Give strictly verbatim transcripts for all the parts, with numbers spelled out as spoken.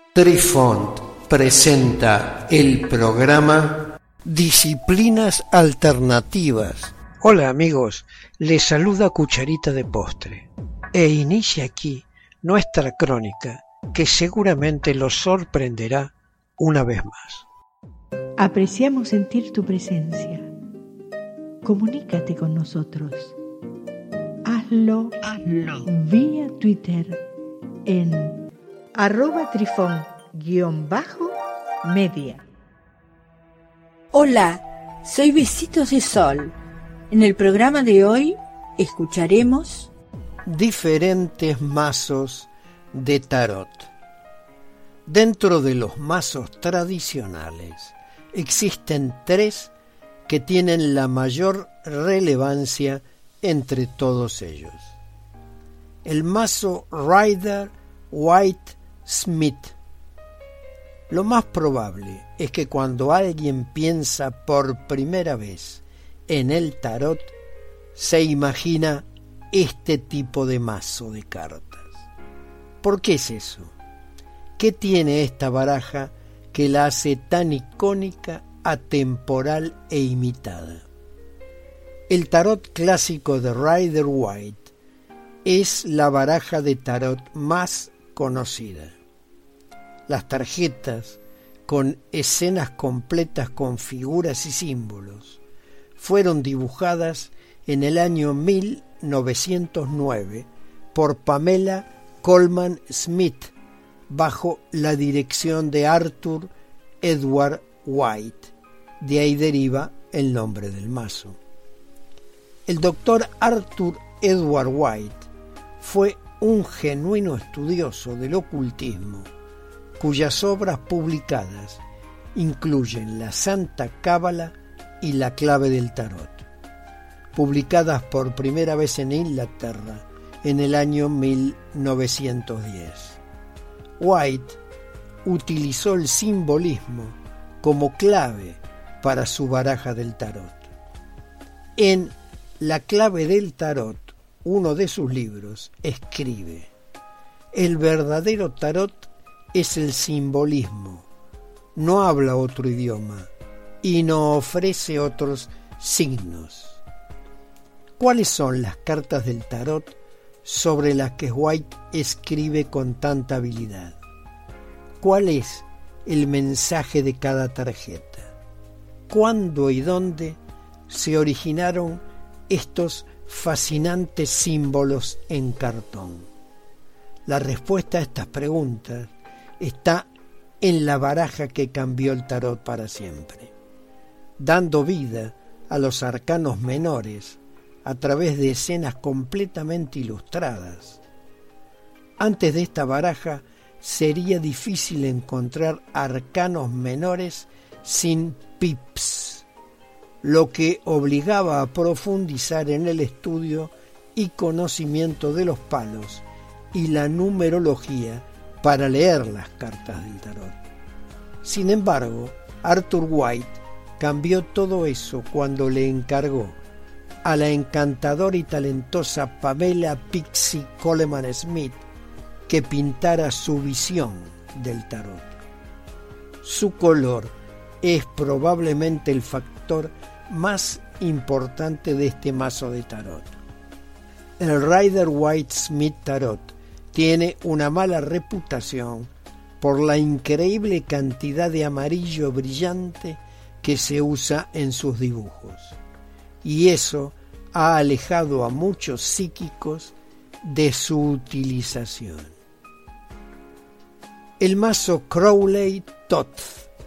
Trifont presenta el programa Disciplinas Alternativas. Hola amigos, les saluda Cucharita de Postre e inicia aquí nuestra crónica que seguramente los sorprenderá una vez más. Apreciamos sentir tu presencia. Comunícate con nosotros. Hazlo, Hazlo. vía Twitter en arroba trifón guión bajo media. Hola, soy Besitos de Sol. En el programa de hoy escucharemos diferentes mazos de tarot. Dentro de los mazos tradicionales existen tres que tienen la mayor relevancia entre todos ellos. El mazo Rider-Waite-Smith. Lo más probable es que cuando alguien piensa por primera vez en el tarot, se imagina este tipo de mazo de cartas. ¿Por qué es eso? ¿Qué tiene esta baraja que la hace tan icónica, atemporal e imitada? El tarot clásico de Rider-Waite es la baraja de tarot más conocida. Las tarjetas, con escenas completas con figuras y símbolos, fueron dibujadas en el año mil novecientos nueve por Pamela Colman Smith bajo la dirección de Arthur Edward White. De ahí deriva el nombre del mazo. El doctor Arthur Edward White fue un genuino estudioso del ocultismo, cuyas obras publicadas incluyen la Santa Cábala y la Clave del Tarot, publicadas por primera vez en Inglaterra en el año mil novecientos diez. White utilizó el simbolismo como clave para su baraja del tarot. En La Clave del Tarot, uno de sus libros, escribe: el verdadero tarot es el simbolismo, no habla otro idioma y no ofrece otros signos. ¿Cuáles son las cartas del tarot sobre las que White escribe con tanta habilidad? ¿Cuál es el mensaje de cada tarjeta? ¿Cuándo y dónde se originaron estos fascinantes símbolos en cartón? La respuesta a estas preguntas está en la baraja que cambió el tarot para siempre, dando vida a los arcanos menores a través de escenas completamente ilustradas. Antes de esta baraja sería difícil encontrar arcanos menores sin pips, lo que obligaba a profundizar en el estudio y conocimiento de los palos y la numerología para leer las cartas del tarot. Sin embargo, Arthur White cambió todo eso cuando le encargó a la encantadora y talentosa Pamela Pixie Coleman Smith que pintara su visión del tarot. Su color es probablemente el factor más importante de este mazo de tarot. El Rider-Waite-Smith Tarot tiene una mala reputación por la increíble cantidad de amarillo brillante que se usa en sus dibujos, y eso ha alejado a muchos psíquicos de su utilización. El mazo Crowley Thoth.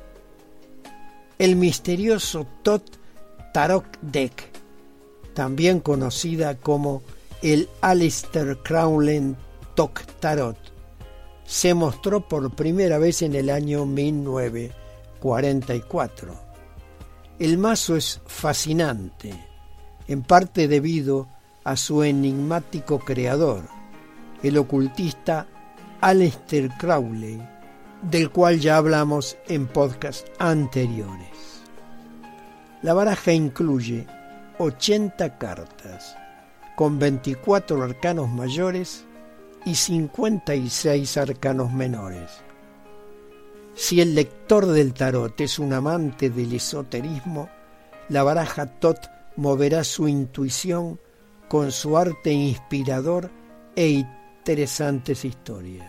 El misterioso Thoth Tarot Deck, también conocida como el Aleister Crowley Thoth Tarot, se mostró por primera vez en el año mil novecientos cuarenta y cuatro. El mazo es fascinante, en parte debido a su enigmático creador, el ocultista Aleister Crowley, del cual ya hablamos en podcasts anteriores. La baraja incluye ochenta cartas, con veinticuatro arcanos mayores y cincuenta y seis arcanos menores. Si el lector del tarot es un amante del esoterismo, la baraja Thoth moverá su intuición con su arte inspirador e interesantes historias.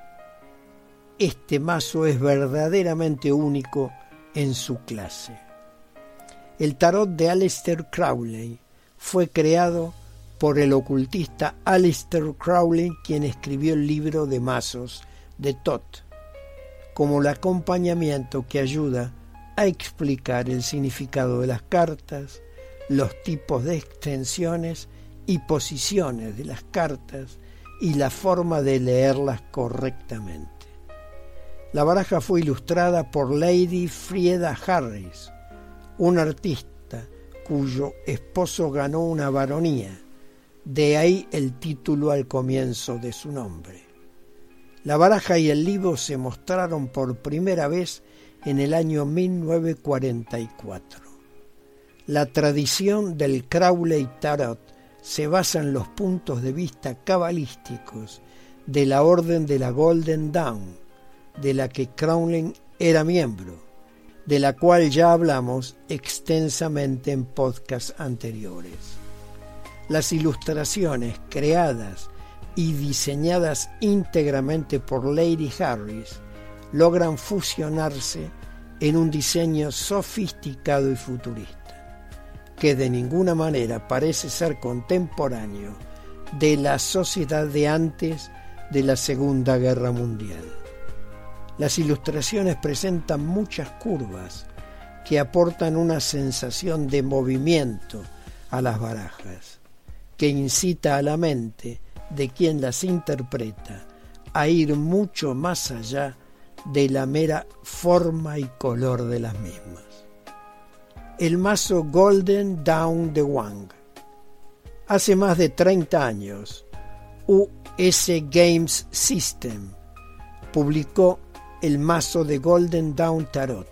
Este mazo es verdaderamente único en su clase. El tarot de Aleister Crowley fue creado por el ocultista Aleister Crowley, quien escribió el libro de mazos de Thoth, como el acompañamiento que ayuda a explicar el significado de las cartas, los tipos de extensiones y posiciones de las cartas y la forma de leerlas correctamente. La baraja fue ilustrada por Lady Frieda Harris, una artista cuyo esposo ganó una baronía, de ahí el título al comienzo de su nombre. La baraja y el libro se mostraron por primera vez en el año mil novecientos cuarenta y cuatro. La tradición del Crowley Tarot se basa en los puntos de vista cabalísticos de la Orden de la Golden Dawn, de la que Crowley era miembro, de la cual ya hablamos extensamente en podcasts anteriores. Las ilustraciones creadas y diseñadas íntegramente por Lady Harris logran fusionarse en un diseño sofisticado y futurista, que de ninguna manera parece ser contemporáneo de la sociedad de antes de la Segunda Guerra Mundial. Las ilustraciones presentan muchas curvas que aportan una sensación de movimiento a las barajas, que incita a la mente de quien las interpreta a ir mucho más allá de la mera forma y color de las mismas. El mazo Golden Dawn de Wang. Hace más de treinta años, U S Games System publicó el mazo de Golden Dawn Tarot,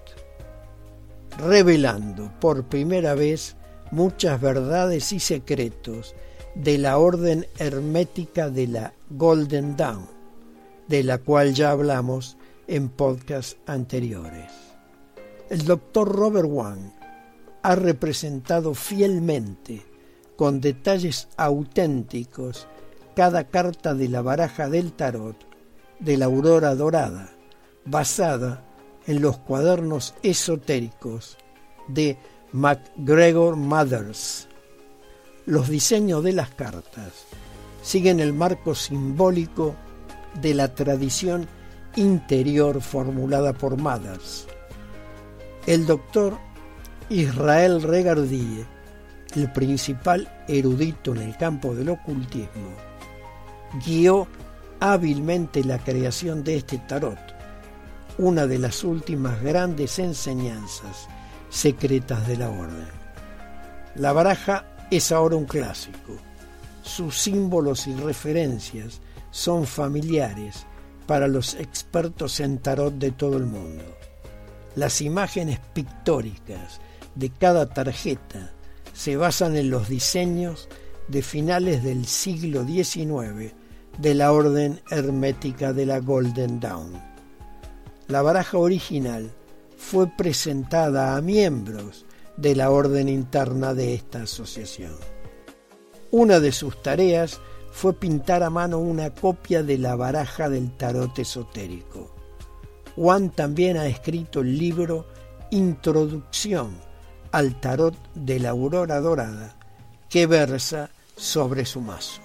revelando por primera vez muchas verdades y secretos de la orden hermética de la Golden Dawn, de la cual ya hablamos en podcasts anteriores. El doctor Robert Wang ha representado fielmente, con detalles auténticos, cada carta de la baraja del tarot de la aurora dorada, basada en los cuadernos esotéricos de MacGregor Mathers. Los diseños de las cartas siguen el marco simbólico de la tradición interior formulada por Mathers. El doctor Israel Regardie, el principal erudito en el campo del ocultismo, guió hábilmente la creación de este tarot, una de las últimas grandes enseñanzas secretas de la orden. La baraja es ahora un clásico. Sus símbolos y referencias son familiares para los expertos en tarot de todo el mundo. Las imágenes pictóricas de cada tarjeta se basan en los diseños de finales del siglo diecinueve de la orden hermética de la Golden Dawn. La baraja original fue presentada a miembros de la orden interna de esta asociación. Una de sus tareas fue pintar a mano una copia de la baraja del tarot esotérico. Wang también ha escrito el libro Introducción al tarot de la aurora dorada, que versa sobre su mazo.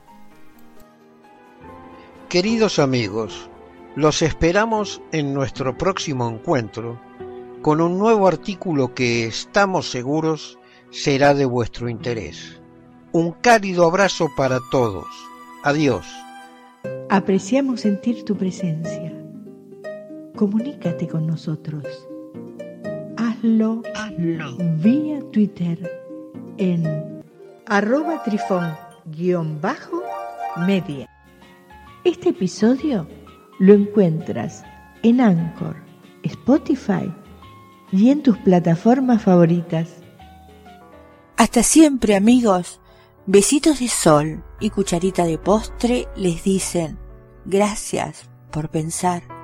Queridos amigos, los esperamos en nuestro próximo encuentro con un nuevo artículo que estamos seguros será de vuestro interés. Un cálido abrazo para todos. Adiós. Apreciamos sentir tu presencia. Comunícate con nosotros. Hazlo, Hazlo. vía Twitter en arroba trifón guión bajo media. Este episodio lo encuentras en Anchor, Spotify y en tus plataformas favoritas. Hasta siempre, amigos. Besitos de sol y cucharita de postre les dicen gracias por pensar.